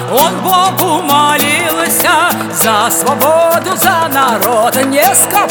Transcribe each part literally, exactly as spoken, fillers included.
он Богу молился за свободу, за народ, низко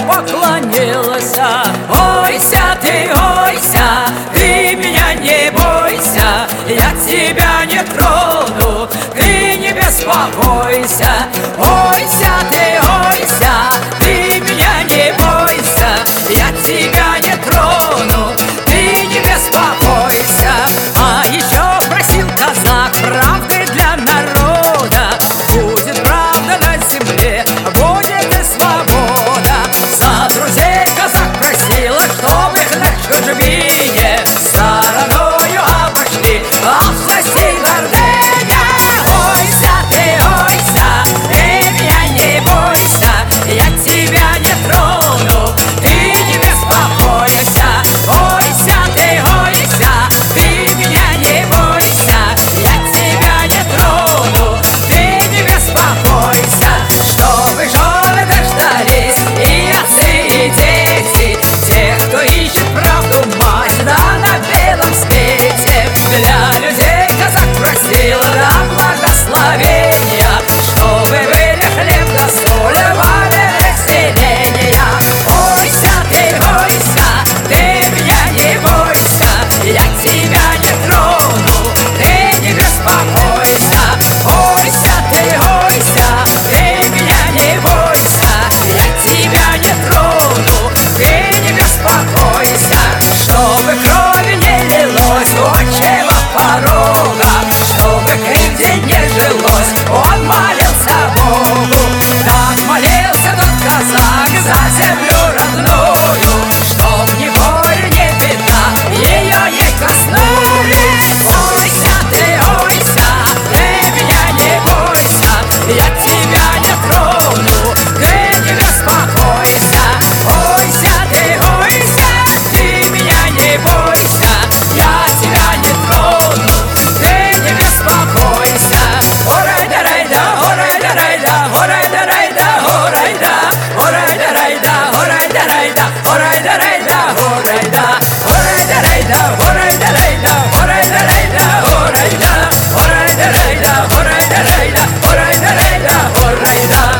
поклонился. Ойся ты, ойся, ты меня не бойся, я тебя не трону, ты не беспокойся. Ойся ты, ойся, ты меня не бойся, я тебя не трону, ты не беспокойся. А еще просил казак правды для народа, будет правда на земле, будет и свобода. За друзей казак просил, чтобы их на чужбине стороною обошли, а в соседей гордыня. Ойся ты, ойся, ты меня не бойся, я тебя не трону, ты не беспокойся. Ойся ты, ойся, ты меня не бойся, я тебя не трону, ты не беспокойся. Чтобы жены дождались и отцы, и дети, тех, кто ищет правду, мать, да на белом свете. Для людей казак просил нам благословения, чтобы были хлеб да соль, валеных селения. Ойся ты, ойся, ты меня не бойся, я тебя не трону, ты не беспокойся. Ойся ты, ойся, ты меня не бойся, я тебя не трону, ты не беспокойся. Чтобы крови не лилось у отчего порога, чтобы кривде не жилось, он молился Богу. Так молился тот казак за землю родную, чтоб ни горе, ни беда ее не коснулись. Ойся ты, ойся, ты меня не бойся, я тебя не трону, ты не беспокойся. Ойся ты, ойся, ты меня не бойся, я тебя не трону, ты не беспокойся. Орай-да-рай-да, орай-да-рай-да, орай-да-рай-да, орай-да, орай-да-рай-да, орай-да-рай-да, орай-да-рай-да, орай-да, орай-да-рай-да, орай-да-рай-да, орай-да-рай-да, орай-да, орай-да-рай-да, орай-да-райда, орай-да-райда, орай-да.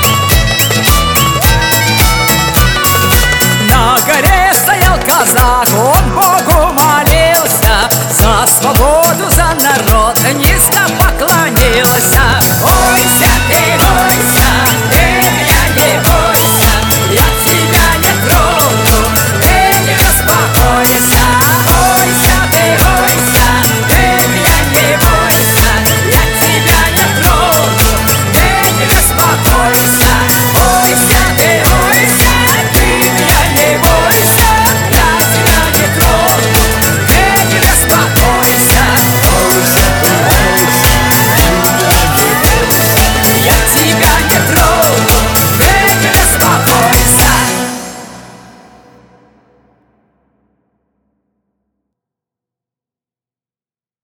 На горе стоял казак,